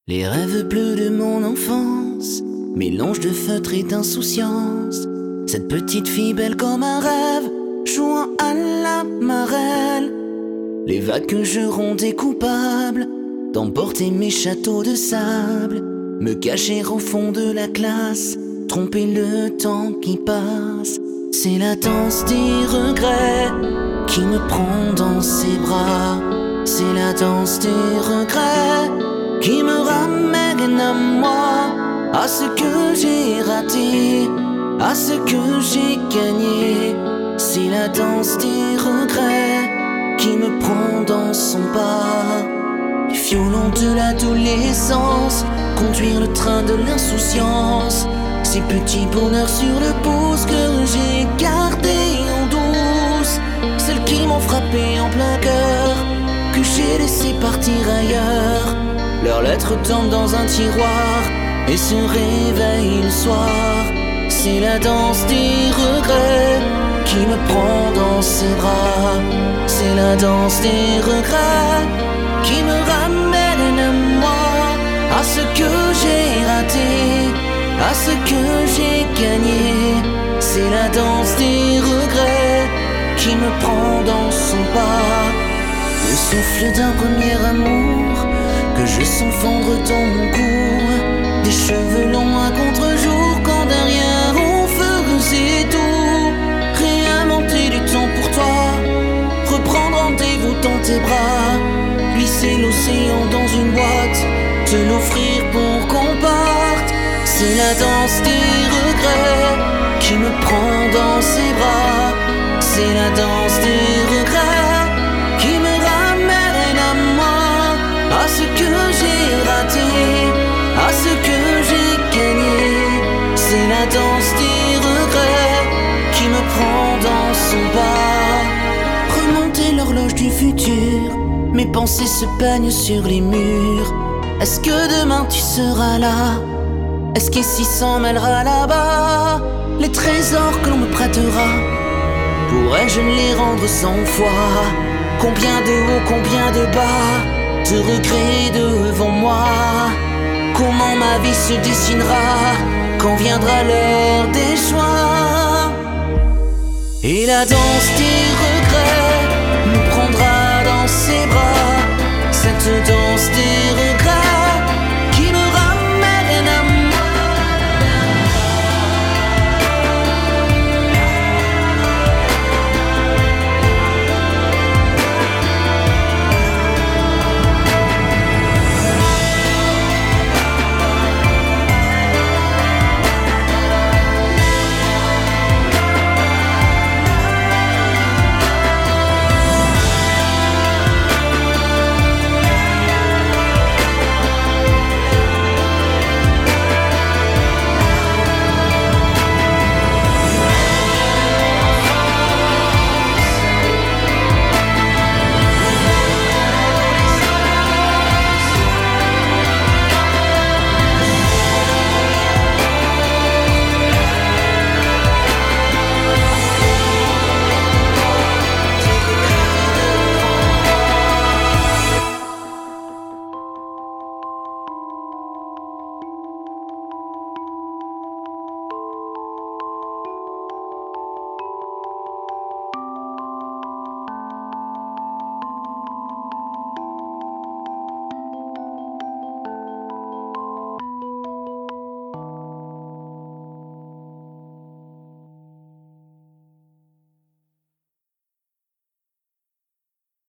Les rêves bleus de mon enfance, mélange de feutre et d'insouciance. Cette petite fille belle comme un rêve, jouant à la marelle. Les vagues que je rondais coupables d'emporter mes châteaux de sable, me cacher au fond de la classe, tromper le temps qui passe. C'est la danse des regrets qui me prend dans ses bras. C'est la danse des regrets qui me ramène à moi, à ce que j'ai raté, à ce que j'ai gagné. C'est la danse des regrets qui me prend dans son pas. Du violon de l'adolescence, conduire le train de l'insouciance. Ces petits bonheurs sur le pouce que j'ai gardés en douce, celles qui m'ont frappé en plein cœur, que j'ai laissé partir ailleurs. Leurs lettres tombent dans un tiroir et se réveillent le soir. C'est la danse des regrets qui me prend dans ses bras. C'est la danse des regrets qui me ramène à moi, à ce que j'ai raté, à ce que j'ai gagné. C'est la danse des regrets qui me prend dans son pas. Le souffle d'un premier amour que je sens fondre dans mon cou. Des cheveux longs à contre-jour quand derrière on faisait tout. Réinventer du temps pour toi, reprendre rendez-vous dans tes bras, glisser l'océan dans une boîte, te l'offrir pour qu'on parte. C'est la danse des regrets qui me prend dans ses bras. C'est la danse des regrets qui me ramène à moi, à ce que j'ai raté, à ce que j'ai gagné. C'est la danse des regrets qui me prend dans son bas. Remonter l'horloge du futur, mes pensées se peignent sur les murs. Est-ce que demain tu seras là? Est-ce qu'ici s'en mêlera là-bas? Les trésors que l'on me prêtera, pourrais-je les rendre 100 fois? Combien de haut, combien de bas, de regrets devant moi? Comment ma vie se dessinera quand viendra l'heure des choix? Et la danse des regrets me prendra dans ses bras. Cette danse des regrets